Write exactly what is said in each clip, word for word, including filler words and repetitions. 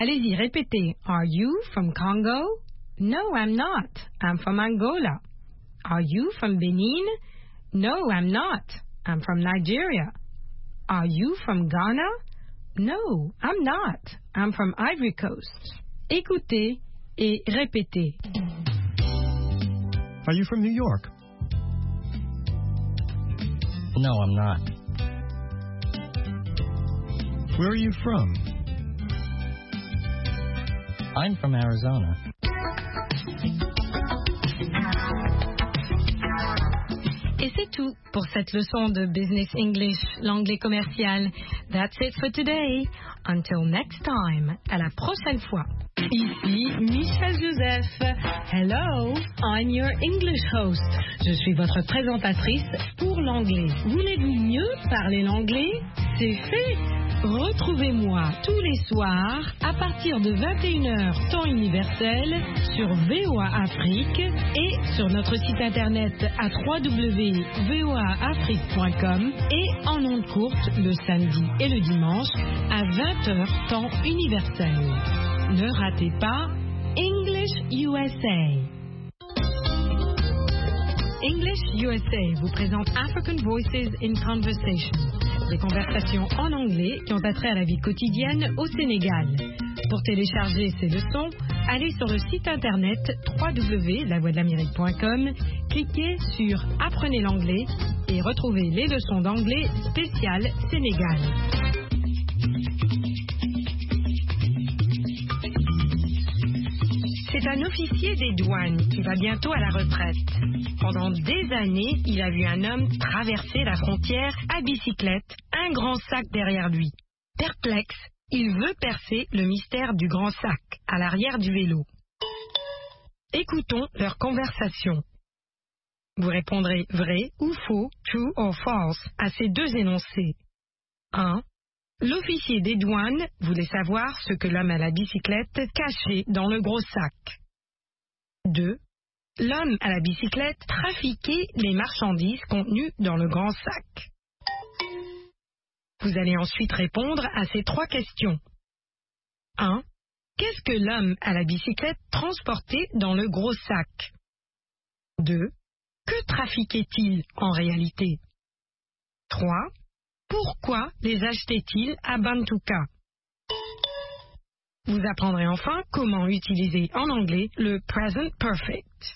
Allez-y, répétez. Are you from Congo? No, I'm not. I'm from Angola. Are you from Benin? No, I'm not. I'm from Nigeria. Are you from Ghana? No, I'm not. I'm from Ivory Coast. Écoutez et répétez. Are you from New York? No, I'm not. Where are you from? I'm from Arizona. Et c'est tout pour cette leçon de Business English, l'anglais commercial. That's it for today. Until next time. À la prochaine fois. Ici Michel Joseph. Hello, I'm your English host. Je suis votre présentatrice pour l'anglais. Voulez-vous mieux parler l'anglais? C'est fait. Retrouvez-moi tous les soirs à partir de vingt et une heures temps universel sur V O A Afrique et sur notre site internet à w w w point v o a afrique point com et en ondes courtes le samedi et le dimanche à vingt heures temps universel. Ne ratez pas English U S A. English U S A vous présente African Voices in Conversation, des conversations en anglais qui ont attrait à la vie quotidienne au Sénégal. Pour télécharger ces leçons, allez sur le site internet w w w point la voix de l'amérique point com, cliquez sur Apprenez l'anglais et retrouvez les leçons d'anglais spéciales Sénégal. C'est un officier des douanes qui va bientôt à la retraite. Pendant des années, il a vu un homme traverser la frontière à bicyclette, un grand sac derrière lui. Perplexe, il veut percer le mystère du grand sac à l'arrière du vélo. Écoutons leur conversation. Vous répondrez vrai ou faux, true or false, à ces deux énoncés. un. L'officier des douanes voulait savoir ce que l'homme à la bicyclette cachait dans le gros sac. deux. L'homme à la bicyclette trafiquait les marchandises contenues dans le grand sac. Vous allez ensuite répondre à ces trois questions. un. Qu'est-ce que l'homme à la bicyclette transportait dans le gros sac? deux. Que trafiquait-il en réalité? trois. Pourquoi les achetait-il à Bantuka? Vous apprendrez enfin comment utiliser en anglais le present perfect.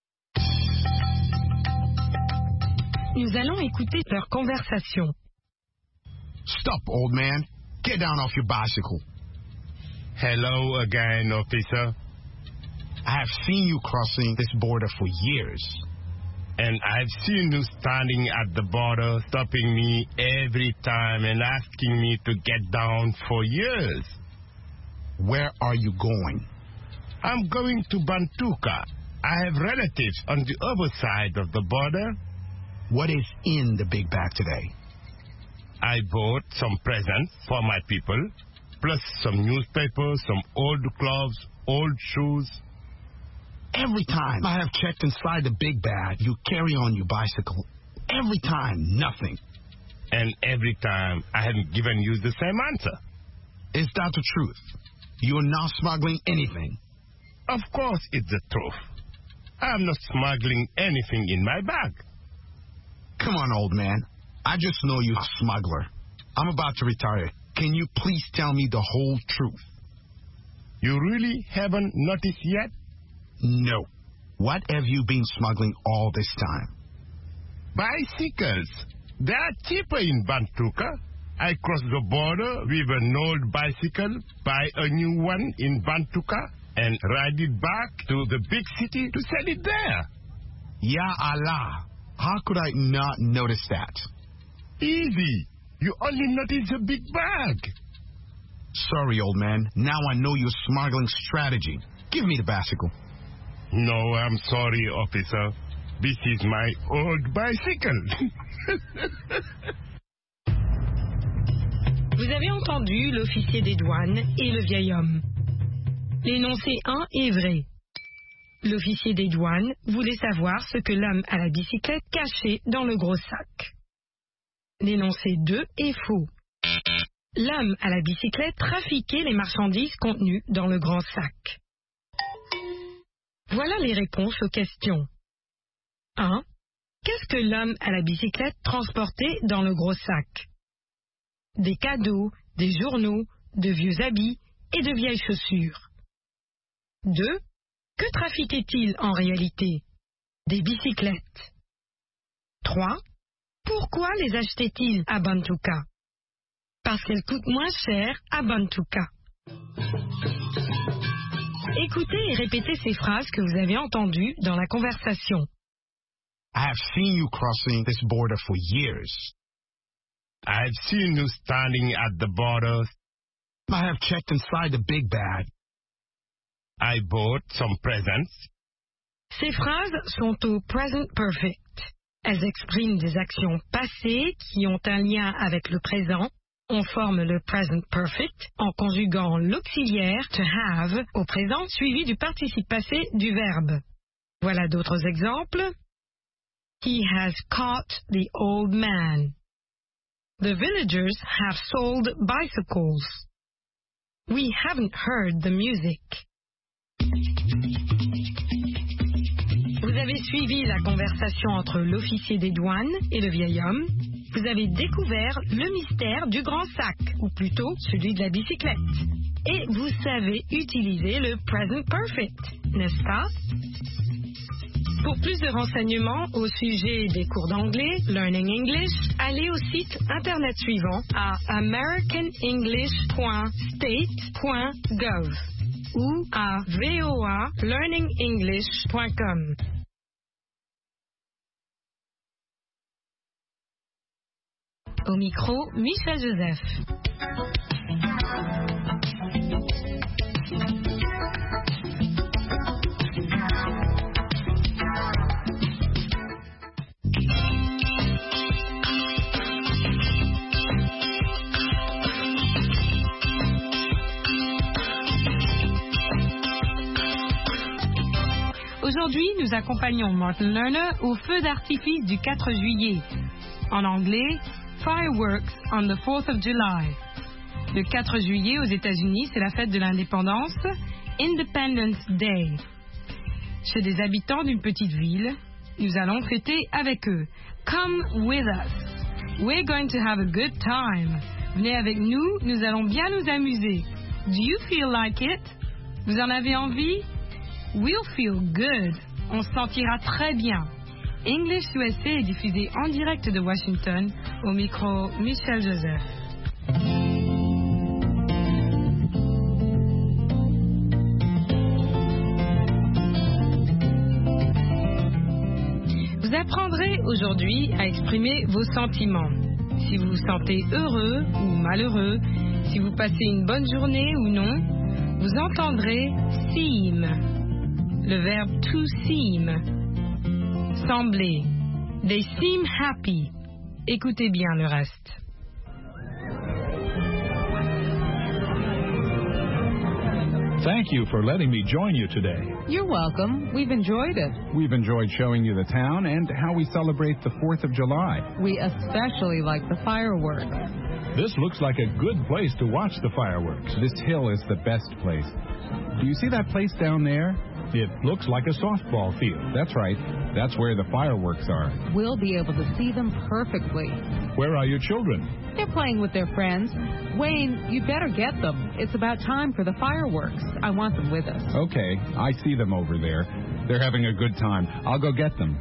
Nous allons écouter leur conversation. Stop, old man. Get down off your bicycle. Hello again, officer. I have seen you crossing this border for years. And I've seen you standing at the border, stopping me every time and asking me to get down for years. Where are you going? I'm going to Bantuka. I have relatives on the other side of the border. What is in the big bag today? I bought some presents for my people, plus some newspapers, some old clothes, old shoes. Every time I have checked inside the big bag, you carry on your bicycle. Every time, nothing. And every time, I haven't given you the same answer. Is that the truth? You're not smuggling anything? Of course it's the truth. I'm not smuggling anything in my bag. Come on, old man. I just know you're a smuggler. I'm about to retire. Can you please tell me the whole truth? You really haven't noticed yet? No. What have you been smuggling all this time? Bicycles. They are cheaper in Bantuka. I cross the border with an old bicycle, buy a new one in Bantuka, and ride it back to the big city to sell it there. Ya Allah. How could I not notice that? Easy. You only notice the big bag. Sorry, old man. Now I know your smuggling strategy. Give me the bicycle. No, I'm sorry, officer. This is my old bicycle. Vous avez entendu l'officier des douanes et le vieil homme. L'énoncé un est vrai. L'officier des douanes voulait savoir ce que l'homme à la bicyclette cachait dans le gros sac. L'énoncé deux est faux. L'homme à la bicyclette trafiquait les marchandises contenues dans le grand sac. Voilà les réponses aux questions. un. Qu'est-ce que l'homme à la bicyclette transportait dans le gros sac? Des cadeaux, des journaux, de vieux habits et de vieilles chaussures. deux. Que trafiquait-il en réalité? Des bicyclettes. trois. Pourquoi les achetait-il à Bantuka? Parce qu'elles coûtent moins cher à Bantuka. Écoutez et répétez ces phrases que vous avez entendues dans la conversation. I have seen you crossing this border for years. I've seen you standing at the border. I have checked inside the big bag. I bought some presents. Ces phrases sont au present perfect. Elles expriment des actions passées qui ont un lien avec le présent. On forme le present perfect en conjuguant l'auxiliaire to have au présent suivi du participe passé du verbe. Voilà d'autres exemples. He has caught the old man. The villagers have sold bicycles. We haven't heard the music. Vous avez suivi la conversation entre l'officier des douanes et le vieil homme. Vous avez découvert le mystère du grand sac, ou plutôt celui de la bicyclette. Et vous savez utiliser le present perfect, n'est-ce pas? Pour plus de renseignements au sujet des cours d'anglais, Learning English, allez au site internet suivant à american english point state point gov ou à voa learning english point com. Au micro, Michel Joseph. Aujourd'hui, nous accompagnons Martin Lerner au feu d'artifice du quatre juillet. En anglais, Fireworks on the fourth of July. Le quatre juillet aux États-Unis, c'est la fête de l'indépendance, Independence Day. Chez des habitants d'une petite ville, nous allons fêter avec eux. Come with us. We're going to have a good time. Venez avec nous, nous allons bien nous amuser. Do you feel like it? Vous en avez envie? We'll feel good. On se sentira très bien. English U S A est diffusé en direct de Washington, au micro Michel Joseph. Vous apprendrez aujourd'hui à exprimer vos sentiments. Si vous vous sentez heureux ou malheureux, si vous passez une bonne journée ou non, vous entendrez seem, le verbe to seem. Sembler. They seem happy. Écoutez bien le reste. Thank you for letting me join you today. You're welcome. We've enjoyed it. We've enjoyed showing you the town and how we celebrate the fourth of July. We especially like the fireworks. This looks like a good place to watch the fireworks. This hill is the best place. Do you see that place down there? It looks like a softball field. That's right. That's where the fireworks are. We'll be able to see them perfectly. Where are your children? They're playing with their friends. Wayne, you better get them. It's about time for the fireworks. I want them with us. Okay, I see them over there. They're having a good time. I'll go get them.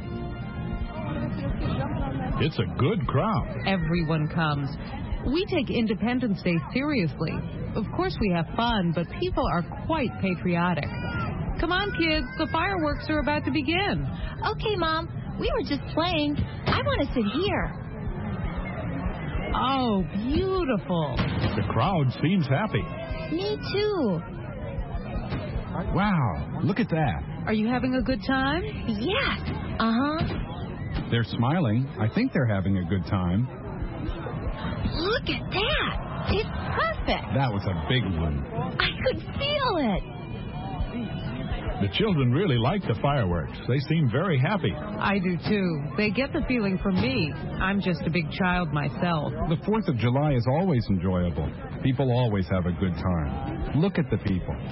It's a good crowd. Everyone comes. We take Independence Day seriously. Of course we have fun, but people are quite patriotic. Come on, kids. The fireworks are about to begin. Okay, Mom. We were just playing. I want to sit here. Oh, beautiful. The crowd seems happy. Me too. Wow, look at that. Are you having a good time? Yes. Uh-huh. They're smiling. I think they're having a good time. Look at that. It's perfect. That was a big one. I could feel it. The children really like the fireworks. They seem very happy. I do too. They get the feeling from me. I'm just a big child myself. The fourth of July is always enjoyable. People always have a good time. Look at the people.